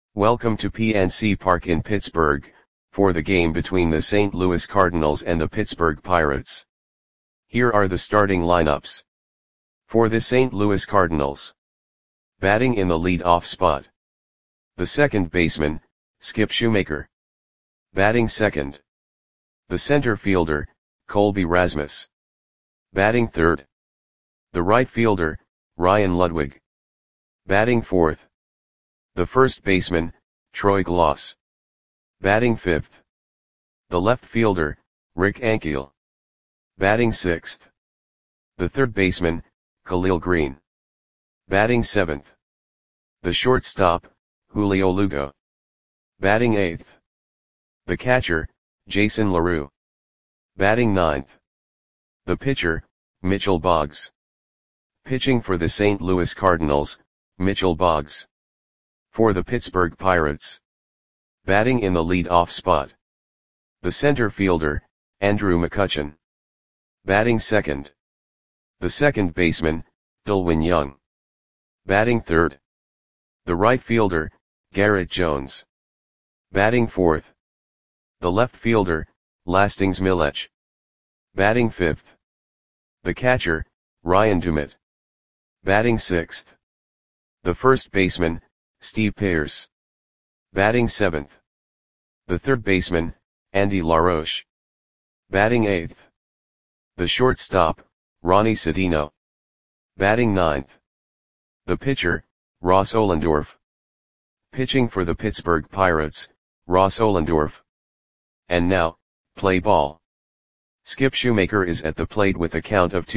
Welcome to PNC Park in Pittsburgh, for the game between the St. Louis Cardinals and the Pittsburgh Pirates. Here are the starting lineups. For the St. Louis Cardinals. Batting in the lead-off spot. The second baseman, Skip Shoemaker. Batting second. The center fielder, Colby Rasmus. Batting third. The right fielder, Ryan Ludwig. Batting fourth. The first baseman, Troy Glaus. Batting fifth. The left fielder, Rick Ankiel. Batting sixth. The third baseman, Khalil Greene. Batting seventh. The shortstop, Julio Lugo. Batting eighth. The catcher, Jason LaRue. Batting ninth. The pitcher, Mitchell Boggs. Pitching for the St. Louis Cardinals, Mitchell Boggs. For the Pittsburgh Pirates. Batting in the lead-off spot. The center fielder, Andrew McCutchen. Batting second. The second baseman, Delwin Young. Batting third. The right fielder, Garrett Jones. Batting fourth. The left fielder, Lastings Milech. Batting fifth. The catcher, Ryan Dumit. Batting sixth. The first baseman, Steve Pearce. Batting seventh. The third baseman, Andy LaRoche. Batting eighth. The shortstop, Ronnie Sedino. Batting ninth. The pitcher, Ross Ohlendorf. Pitching for the Pittsburgh Pirates, Ross Ohlendorf. And now, play ball. Skip Shoemaker is at the plate with a count of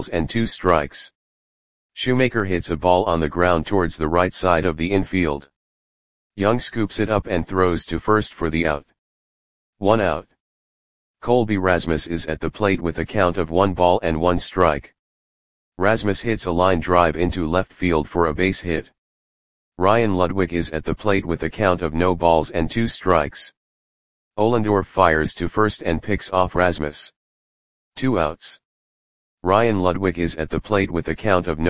2-2. Shoemaker hits a ball on the ground towards the right side of the infield. Young scoops it up and throws to first for the out. 1 out. Colby Rasmus is at the plate with a count of 1-1. Rasmus hits a line drive into left field for a base hit. Ryan Ludwig is at the plate with a count of 0-2. Ohlendorf fires to first and picks off Rasmus. 2 outs. Ryan Ludwig is at the plate with a count of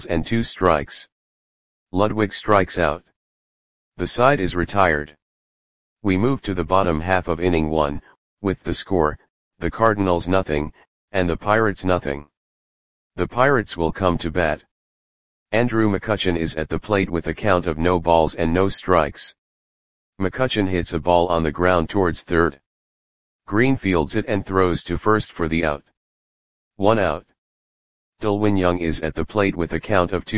0-2. Ludwig strikes out. The side is retired. We move to the bottom half of inning 1, with the score, the Cardinals 0, and the Pirates 0. The Pirates will come to bat. Andrew McCutchen is at the plate with a count of 0-0. McCutchen hits a ball on the ground towards third. Greene fields it and throws to first for the out. 1 out. Delwin Young is at the plate with a count of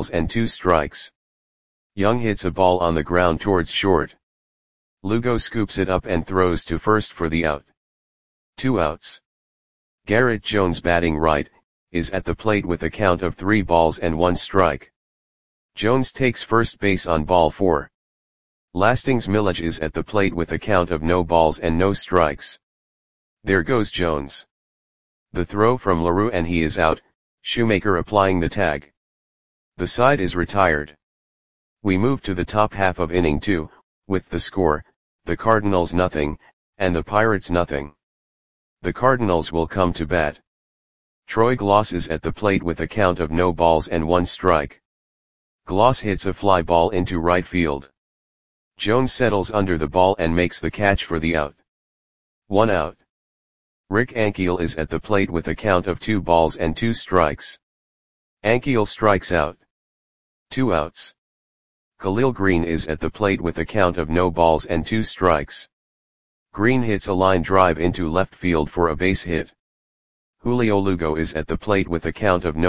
2-2. Young hits a ball on the ground towards short. Lugo scoops it up and throws to first for the out. 2 outs. Garrett Jones batting right, is at the plate with a count of 3-1. Jones takes first base on ball 4. Lastings Milech is at the plate with a count of 0-0. There goes Jones. The throw from LaRue and he is out, Shoemaker applying the tag. The side is retired. We move to the top half of inning 2, with the score, the Cardinals 0, and the Pirates 0. The Cardinals will come to bat. Troy Glaus is at the plate with a count of 0-1. Glaus hits a fly ball into right field. Jones settles under the ball and makes the catch for the out. 1 out. Rick Ankiel is at the plate with a count of 2-2. Ankiel strikes out. 2 outs. Khalil Greene is at the plate with a count of 0-2. Greene hits a line drive into left field for a base hit. Julio Lugo is at the plate with a count of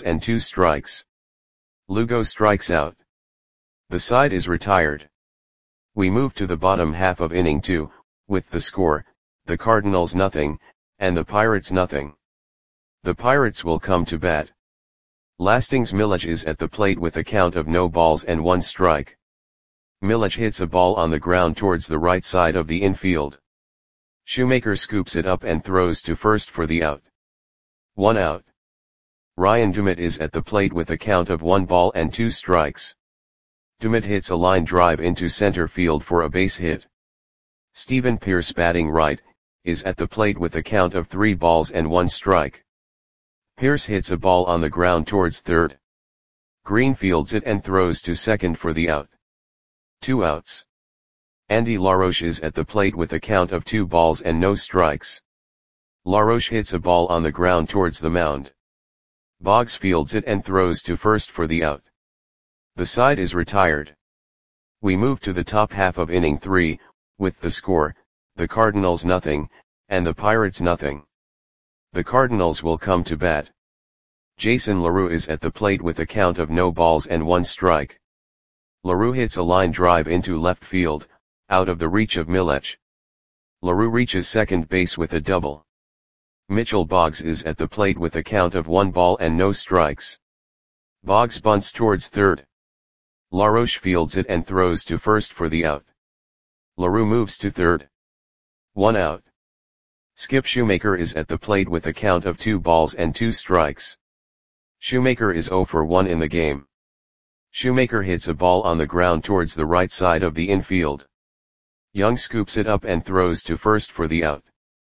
0-2. Lugo strikes out. The side is retired. We move to the bottom half of inning 2, with the score, the Cardinals 0, and the Pirates 0. The Pirates will come to bat. Lastings Milech is at the plate with a count of 0-1. Milech hits a ball on the ground towards the right side of the infield. Shoemaker scoops it up and throws to first for the out. 1 out. Ryan Dumit is at the plate with a count of 1-2. Dumit hits a line drive into center field for a base hit. Stephen Pearce batting right, is at the plate with a count of 3-1. Pearce hits a ball on the ground towards third. Greene fields it and throws to second for the out. 2 outs. Andy LaRoche is at the plate with a count of 2 balls and no strikes. LaRoche hits a ball on the ground towards the mound. Boggs fields it and throws to first for the out. The side is retired. We move to the top half of inning 3, with the score, the Cardinals nothing, and the Pirates nothing. The Cardinals will come to bat. Jason LaRue is at the plate with a count of no balls and 1 strike. LaRue hits a line drive into left field, out of the reach of Milech. LaRue reaches second base with a double. Mitchell Boggs is at the plate with a count of 1 ball and no strikes. Boggs bunts towards third. LaRoche fields it and throws to first for the out. LaRue moves to third. 1 out. Skip Shoemaker is at the plate with a count of 2 balls and 2 strikes. Shoemaker is 0 for 1 in the game. Shoemaker hits a ball on the ground towards the right side of the infield. Young scoops it up and throws to first for the out.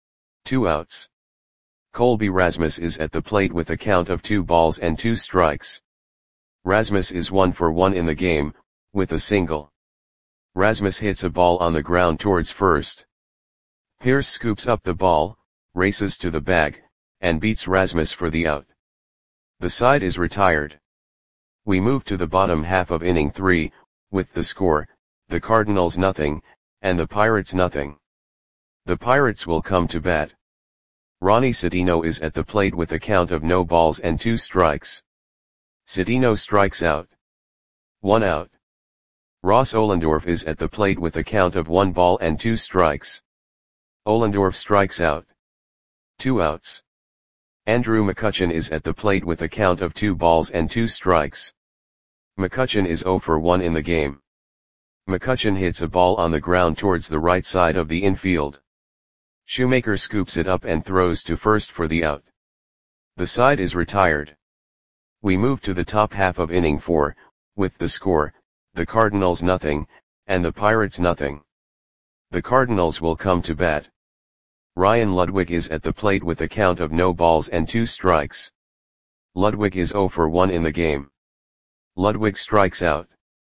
2 outs. Colby Rasmus is at the plate with a count of 2 balls and 2 strikes. Rasmus is 1 for 1 in the game, with a single. Rasmus hits a ball on the ground towards first. Pierce scoops up the ball, races to the bag, and beats Rasmus for the out. The side is retired. We move to the bottom half of inning 3, with the score, the Cardinals nothing, and the Pirates nothing. The Pirates will come to bat. Ronnie Citino is at the plate with a count of no balls and 2 strikes. Citino strikes out. 1 out. Ross Ohlendorf is at the plate with a count of 1 ball and 2 strikes. Ohlendorf strikes out. 2 outs. Andrew McCutchen is at the plate with a count of 2 balls and 2 strikes. McCutchen is 0 for 1 in the game. McCutchen hits a ball on the ground towards the right side of the infield. Shoemaker scoops it up and throws to first for the out. The side is retired. We move to the top half of inning 4, with the score, the Cardinals nothing, and the Pirates nothing. The Cardinals will come to bat. Ryan Ludwig is at the plate with a count of no balls and 2 strikes. Ludwig is 0 for 1 in the game. Ludwig strikes out.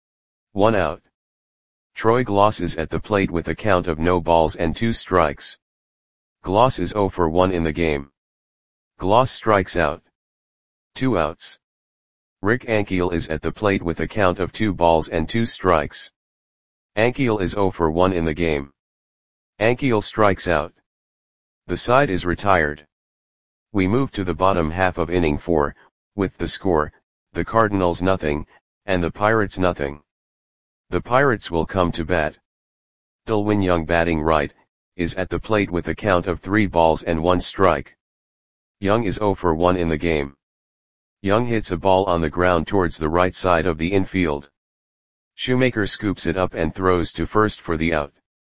1 out. Troy Gloss is at the plate with a count of no balls and 2 strikes. Gloss is 0 for 1 in the game. Gloss strikes out. 2 outs. Rick Ankiel is at the plate with a count of 2 balls and 2 strikes. Ankiel is 0 for 1 in the game. Ankiel strikes out. The side is retired. We move to the bottom half of inning 4, with the score, the Cardinals nothing, and the Pirates nothing. The Pirates will come to bat. Delwin Young batting right, is at the plate with a count of 3 balls and 1 strike. Young is 0 for 1 in the game. Young hits a ball on the ground towards the right side of the infield. Shoemaker scoops it up and throws to first for the out.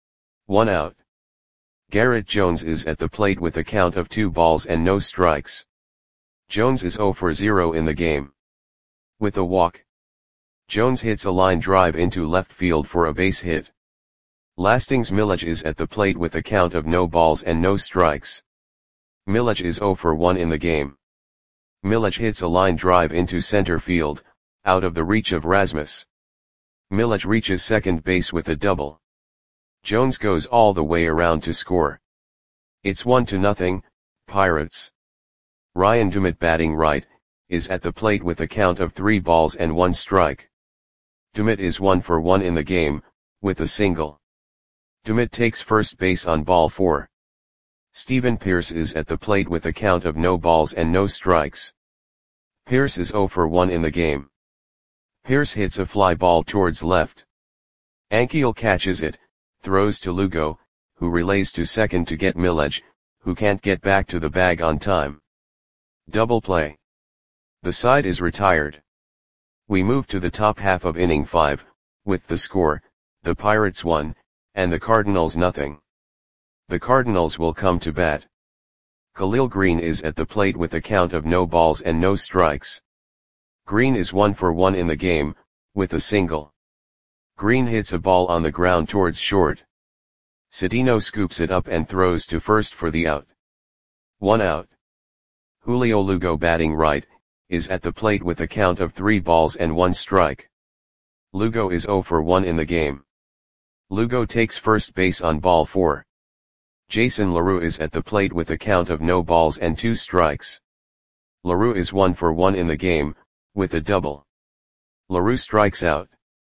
1 out. Garrett Jones is at the plate with a count of 2 balls and no strikes. Jones is 0 for 0 in the game. With a walk. Jones hits a line drive into left field for a base hit. Lastings Milech is at the plate with a count of no balls and no strikes. Milech is 0 for 1 in the game. Milech hits a line drive into center field, out of the reach of Rasmus. Milech reaches second base with a double. Jones goes all the way around to score. It's 1-0, Pirates. Ryan Dumit batting right, is at the plate with a count of 3 balls and 1 strike. Dumit is 1 for 1 in the game, with a single. Dumit takes first base on ball 4. Stephen Pierce is at the plate with a count of no balls and no strikes. Pierce is 0 for 1 in the game. Pierce hits a fly ball towards left. Ankiel catches it, throws to Lugo, who relays to second to get Milech, who can't get back to the bag on time. Double play. The side is retired. We move to the top half of inning 5, with the score, the Pirates 1, and the Cardinals nothing. The Cardinals will come to bat. Khalil Green is at the plate with a count of no balls and no strikes. Green is 1 for 1 in the game, with a single. Green hits a ball on the ground towards short. Citino scoops it up and throws to first for the out. 1 out. Julio Lugo batting right, is at the plate with a count of 3 balls and 1 strike. Lugo is 0 for 1 in the game. Lugo takes first base on ball 4. Jason LaRue is at the plate with a count of no balls and 2 strikes. LaRue is 1 for 1 in the game, with a double. LaRue strikes out.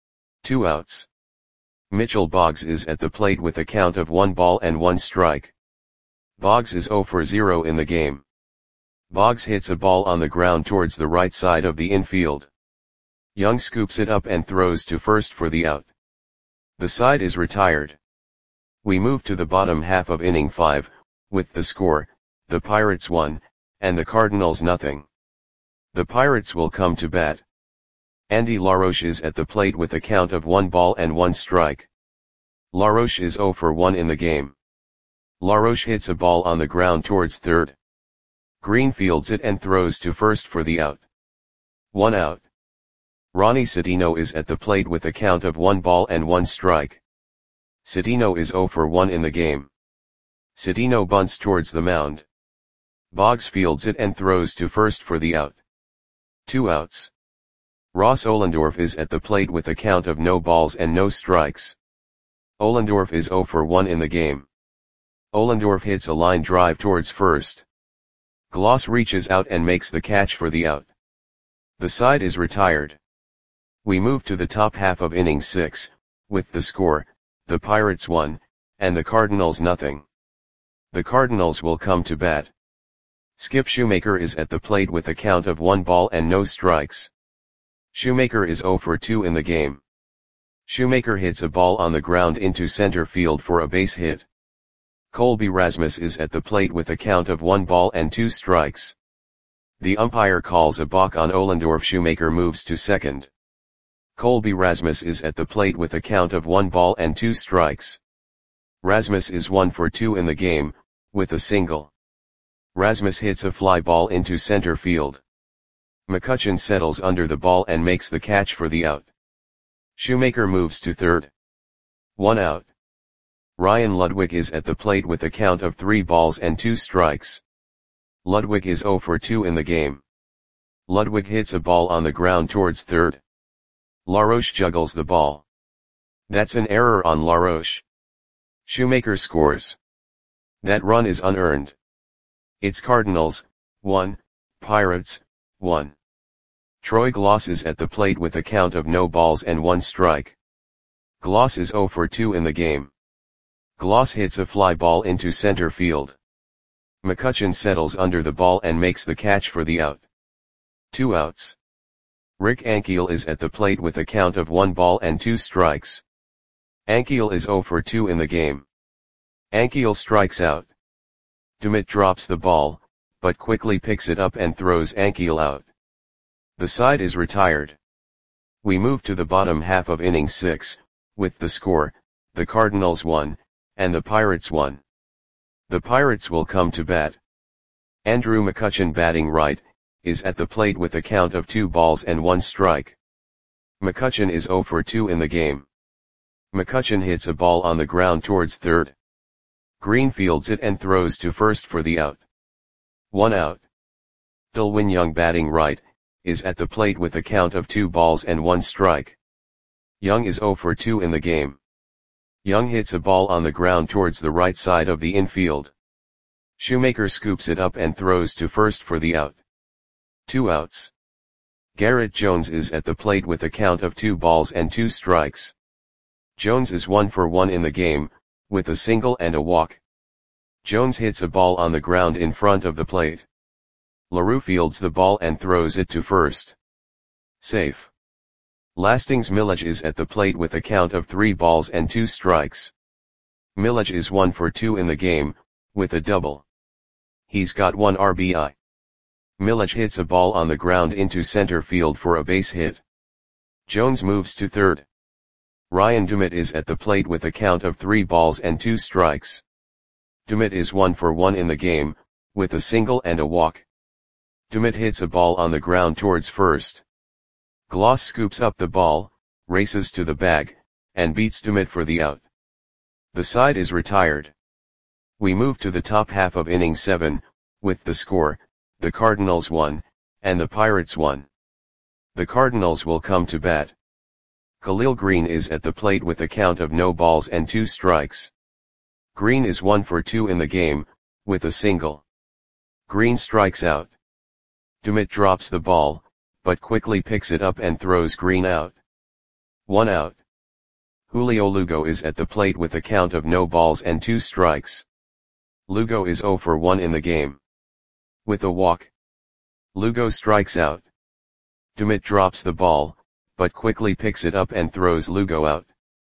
2 outs. Mitchell Boggs is at the plate with a count of 1 ball and 1 strike. Boggs is 0 for 0 in the game. Boggs hits a ball on the ground towards the right side of the infield. Young scoops it up and throws to first for the out. The side is retired. We move to the bottom half of inning 5, with the score, the Pirates 1, and the Cardinals nothing. The Pirates will come to bat. Andy LaRoche is at the plate with a count of 1 ball and 1 strike. LaRoche is 0 for 1 in the game. LaRoche hits a ball on the ground towards third. Green fields it and throws to first for the out. 1 out. Ronnie Citino is at the plate with a count of 1 ball and 1 strike. Citino is 0 for 1 in the game. Citino bunts towards the mound. Boggs fields it and throws to first for the out. 2 outs. Ross Ohlendorf is at the plate with a count of no balls and no strikes. Ohlendorf is 0 for 1 in the game. Ohlendorf hits a line drive towards first. Gloss reaches out and makes the catch for the out. The side is retired. We move to the top half of inning 6, with the score, the Pirates 1, and the Cardinals nothing. The Cardinals will come to bat. Skip Shoemaker is at the plate with a count of 1 ball and no strikes. Shoemaker is 0 for 2 in the game. Shoemaker hits a ball on the ground into center field for a base hit. Colby Rasmus is at the plate with a count of 1 ball and 2 strikes. The umpire calls a balk on Ohlendorf. Shoemaker moves to second. Colby Rasmus is at the plate with a count of 1 ball and 2 strikes. Rasmus is 1 for 2 in the game, with a single. Rasmus hits a fly ball into center field. McCutchen settles under the ball and makes the catch for the out. Shoemaker moves to third. 1 out. Ryan Ludwig is at the plate with a count of 3 balls and 2 strikes. Ludwig is 0 for 2 in the game. Ludwig hits a ball on the ground towards third. LaRoche juggles the ball. That's an error on LaRoche. Shoemaker scores. That run is unearned. It's Cardinals, 1, Pirates, 1. Troy Gloss is at the plate with a count of no balls and 1 strike. Gloss is 0 for 2 in the game. Gloss hits a fly ball into center field. McCutchen settles under the ball and makes the catch for the out. 2 outs. Rick Ankiel is at the plate with a count of 1 ball and 2 strikes. Ankiel is 0 for 2 in the game. Ankiel strikes out. Dumit drops the ball, but quickly picks it up and throws Ankiel out. The side is retired. We move to the bottom half of inning 6, with the score, the Cardinals 1, and the Pirates 1. The Pirates will come to bat. Andrew McCutchen, batting right, is at the plate with a count of 2 balls and 1 strike. McCutchen is 0 for 2 in the game. McCutchen hits a ball on the ground towards third. Green fields it and throws to first for the out. 1 out. Delwin Young, batting right, is at the plate with a count of 2 balls and 1 strike. Young is 0 for 2 in the game. Young hits a ball on the ground towards the right side of the infield. Shoemaker scoops it up and throws to first for the out. 2 outs. Garrett Jones is at the plate with a count of 2 balls and 2 strikes. Jones is 1 for 1 in the game, with a single and a walk. Jones hits a ball on the ground in front of the plate. LaRue fields the ball and throws it to first. Safe. Lastings Milledge is at the plate with a count of 3 balls and 2 strikes. Milledge is 1 for 2 in the game, with a double. He's got 1 RBI. Milledge hits a ball on the ground into center field for a base hit. Jones moves to third. Ryan Dumit is at the plate with a count of 3 balls and 2 strikes. Dumit is 1 for 1 in the game, with a single and a walk. Dumit hits a ball on the ground towards first. Gloss scoops up the ball, races to the bag, and beats Dumit for the out. The side is retired. We move to the top half of inning 7, with the score, the Cardinals 1, and the Pirates 1. The Cardinals will come to bat. Khalil Green is at the plate with a count of no balls and 2 strikes. Green is 1 for 2 in the game, with a single. Green strikes out. Dumit drops the ball, but quickly picks it up and throws Green out. 1 out. Julio Lugo is at the plate with a count of no balls and 2 strikes. Lugo is 0 for 1 in the game. With a walk, Lugo strikes out. Dumit drops the ball, but quickly picks it up and throws Lugo out.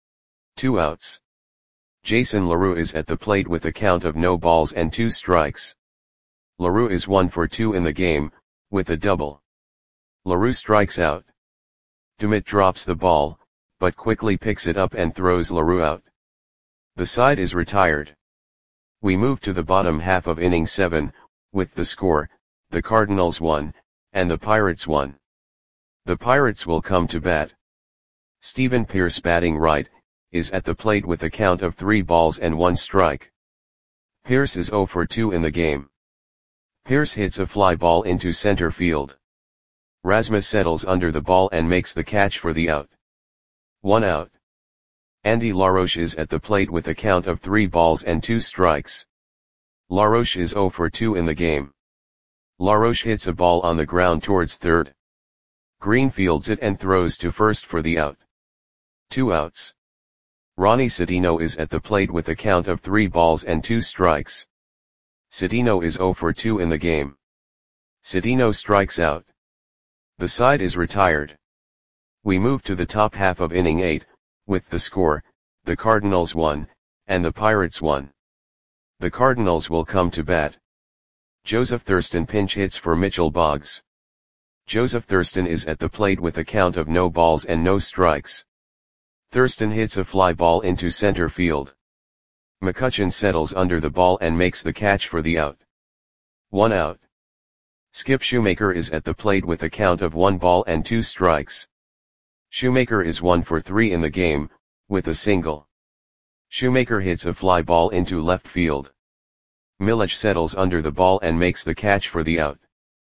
2 outs. Jason LaRue is at the plate with a count of no balls and 2 strikes. LaRue is 1 for 2 in the game, with a double. LaRue strikes out. Dumit drops the ball, but quickly picks it up and throws LaRue out. The side is retired. We move to the bottom half of inning 7, with the score, the Cardinals 1, and the Pirates 1. The Pirates will come to bat. Stephen Pearce, batting right, is at the plate with a count of 3 balls and 1 strike. Pearce is 0 for 2 in the game. Pearce hits a fly ball into center field. Rasmus settles under the ball and makes the catch for the out. 1 out. Andy LaRoche is at the plate with a count of 3 balls and 2 strikes. LaRoche is 0 for 2 in the game. LaRoche hits a ball on the ground towards third. Green fields it and throws to first for the out. 2 outs. Ronnie Citino is at the plate with a count of 3 balls and 2 strikes. Citino is 0 for 2 in the game. Citino strikes out. The side is retired. We move to the top half of inning 8, with the score, the Cardinals 1, and the Pirates 1. The Cardinals will come to bat. Joseph Thurston pinch hits for Mitchell Boggs. Joseph Thurston is at the plate with a count of no balls and no strikes. Thurston hits a fly ball into center field. McCutchen settles under the ball and makes the catch for the out. 1 out. Skip Shoemaker is at the plate with a count of 1 ball and 2 strikes. Shoemaker is 1 for 3 in the game, with a single. Shoemaker hits a fly ball into left field. Milich settles under the ball and makes the catch for the out.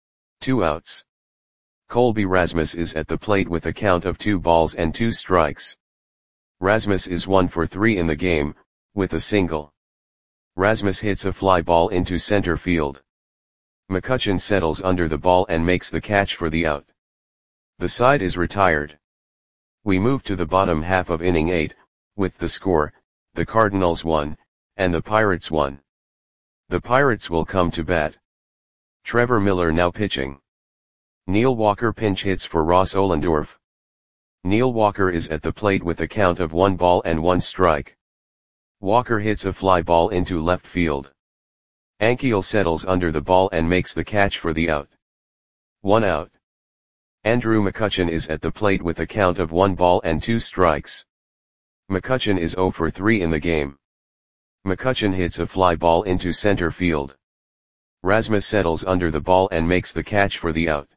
2 outs. Colby Rasmus is at the plate with a count of 2 balls and 2 strikes. Rasmus is 1 for 3 in the game, with a single. Rasmus hits a fly ball into center field. McCutchen settles under the ball and makes the catch for the out. The side is retired. We move to the bottom half of inning 8, with the score, the Cardinals 1, and the Pirates 1. The Pirates will come to bat. Trevor Miller now pitching. Neil Walker pinch hits for Ross Ohlendorf. Neil Walker is at the plate with a count of 1 ball and 1 strike. Walker hits a fly ball into left field. Ankiel settles under the ball and makes the catch for the out. 1 out. Andrew McCutchen is at the plate with a count of 1 ball and 2 strikes. McCutchen is 0 for 3 in the game. McCutchen hits a fly ball into center field. Rasmus settles under the ball and makes the catch for the out.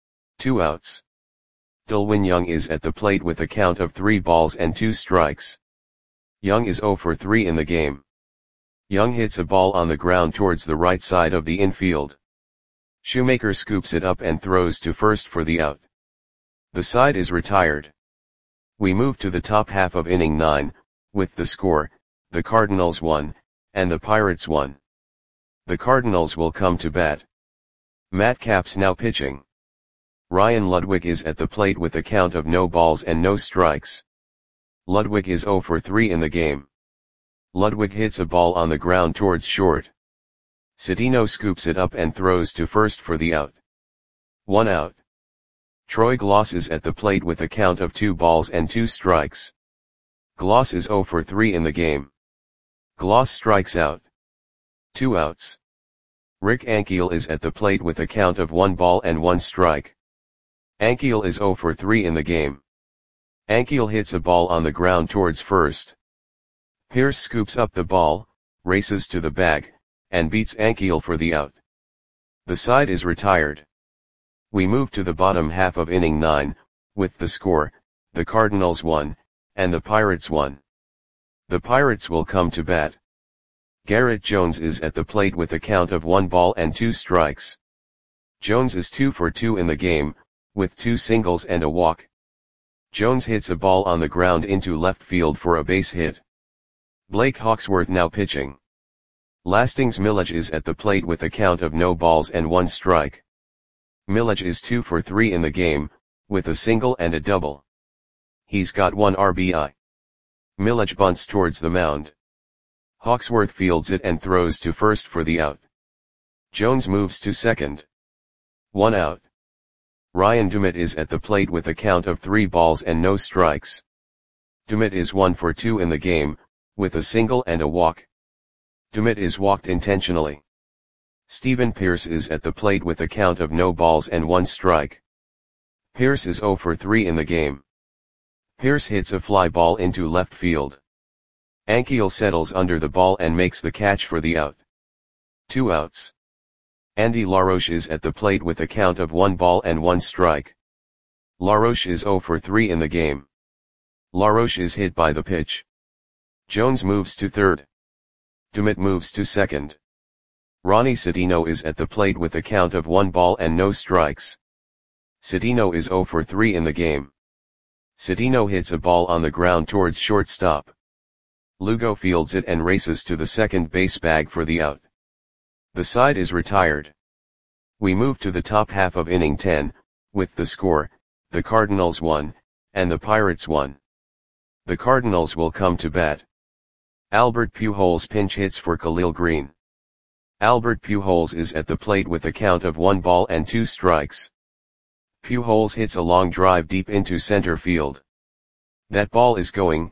2 outs. Delwin Young is at the plate with a count of 3 balls and 2 strikes. Young is 0 for 3 in the game. Young hits a ball on the ground towards the right side of the infield. Shoemaker scoops it up and throws to first for the out. The side is retired. We move to the top half of inning 9, with the score, the Cardinals 1, and the Pirates 1. The Cardinals will come to bat. Matt Capps now pitching. Ryan Ludwig is at the plate with a count of no balls and no strikes. Ludwig is 0 for 3 in the game. Ludwig hits a ball on the ground towards short. Citino scoops it up and throws to first for the out. 1 out. Troy Gloss is at the plate with a count of 2 balls and 2 strikes. Gloss is 0 for 3 in the game. Gloss strikes out. 2 outs. Rick Ankiel is at the plate with a count of 1 ball and 1 strike. Ankiel is 0 for 3 in the game. Ankiel hits a ball on the ground towards first. Pearce scoops up the ball, races to the bag, and beats Ankiel for the out. The side is retired. We move to the bottom half of inning 9, with the score, the Cardinals 1, and the Pirates 1. The Pirates will come to bat. Garrett Jones is at the plate with a count of 1 ball and 2 strikes. Jones is 2 for 2 in the game, with 2 singles and a walk. Jones hits a ball on the ground into left field for a base hit. Blake Hawksworth now pitching. Lastings Milledge is at the plate with a count of no balls and 1 strike. Milledge is 2 for 3 in the game, with a single and a double. He's got 1 RBI. Milledge bunts towards the mound. Hawksworth fields it and throws to first for the out. Jones moves to second. 1 out. Ryan Dumit is at the plate with a count of 3 balls and no strikes. Dumit is 1 for 2 in the game, with a single and a walk. Dumit is walked intentionally. Stephen Pearce is at the plate with a count of no balls and 1 strike. Pearce is 0 for 3 in the game. Pearce hits a fly ball into left field. Ankiel settles under the ball and makes the catch for the out. 2 outs. Andy LaRoche is at the plate with a count of 1 ball and 1 strike. LaRoche is 0 for 3 in the game. LaRoche is hit by the pitch. Jones moves to third. Dumit moves to second. Ronnie Citino is at the plate with a count of 1 ball and no strikes. Citino is 0 for 3 in the game. Citino hits a ball on the ground towards shortstop. Lugo fields it and races to the second base bag for the out. The side is retired. We move to the top half of inning 10, with the score, the Cardinals 1, and the Pirates 1. The Cardinals will come to bat. Albert Pujols pinch hits for Khalil Green. Albert Pujols is at the plate with a count of 1 ball and 2 strikes. Pujols hits a long drive deep into center field. That ball is gone.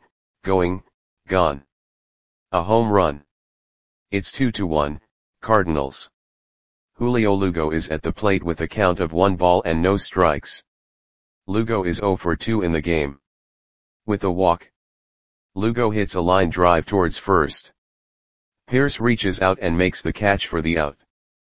A home run. It's 2-1, Cardinals. Julio Lugo is at the plate with a count of 1 ball and no strikes. Lugo is 0 for 2 in the game. With a walk. Lugo hits a line drive towards first. Pearce reaches out and makes the catch for the out.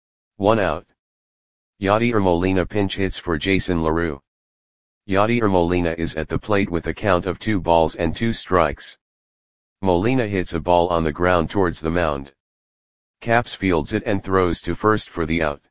1 out. Yadier Molina pinch hits for Jason LaRue. Yadier Molina is at the plate with a count of 2 balls and 2 strikes. Molina hits a ball on the ground towards the mound. Capps fields it and throws to first for the out.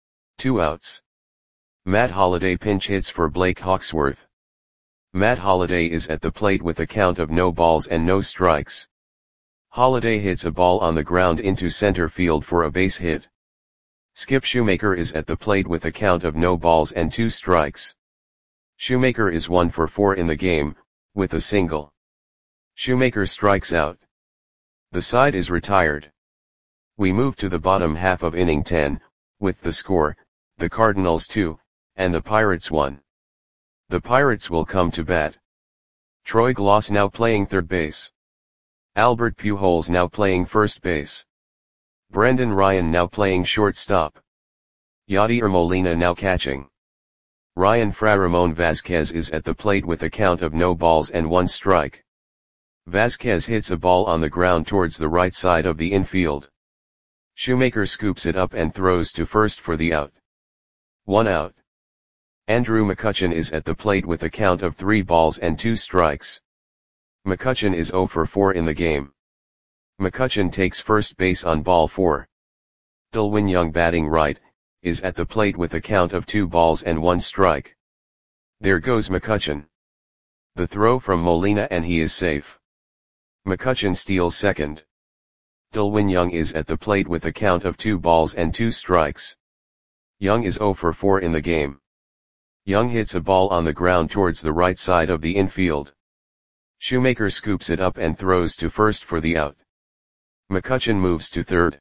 2 outs. Matt Holliday pinch hits for Blake Hawksworth. Matt Holliday is at the plate with a count of no balls and no strikes. Holliday hits a ball on the ground into center field for a base hit. Skip Shoemaker is at the plate with a count of no balls and 2 strikes. Shoemaker is 1 for 4 in the game, with a single. Shoemaker strikes out. The side is retired. We move to the bottom half of inning 10, with the score, the Cardinals 2, and the Pirates 1. The Pirates will come to bat. Troy Glaus now playing third base. Albert Pujols now playing first base. Brendan Ryan now playing shortstop. Yadier Molina now catching. Ryan Ramon Vasquez is at the plate with a count of no balls and 1 strike. Vasquez hits a ball on the ground towards the right side of the infield. Shoemaker scoops it up and throws to first for the out. 1 out. Andrew McCutchen is at the plate with a count of 3 balls and 2 strikes. McCutchen is 0 for 4 in the game. McCutchen takes first base on ball 4. Delwin Young batting right, is at the plate with a count of 2 balls and 1 strike. There goes McCutchen. The throw from Molina and he is safe. McCutchen steals second. Delwin Young is at the plate with a count of 2 balls and 2 strikes. Young is 0 for 4 in the game. Young hits a ball on the ground towards the right side of the infield. Shoemaker scoops it up and throws to first for the out. McCutchen moves to third.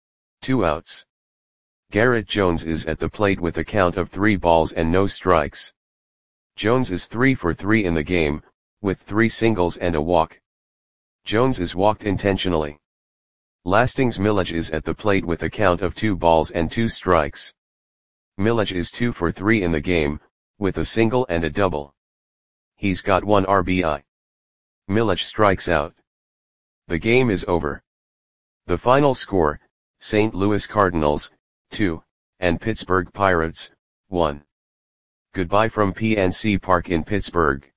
2 outs. Garrett Jones is at the plate with a count of 3 balls and no strikes. Jones is 3 for 3 in the game, with 3 singles and a walk. Jones is walked intentionally. Lastings Milledge is at the plate with a count of 2 balls and 2 strikes. Milledge is 2 for 3 in the game, with a single and a double. He's got 1 RBI. Milledge strikes out. The game is over. The final score, St. Louis Cardinals, 2, and Pittsburgh Pirates, 1. Goodbye from PNC Park in Pittsburgh.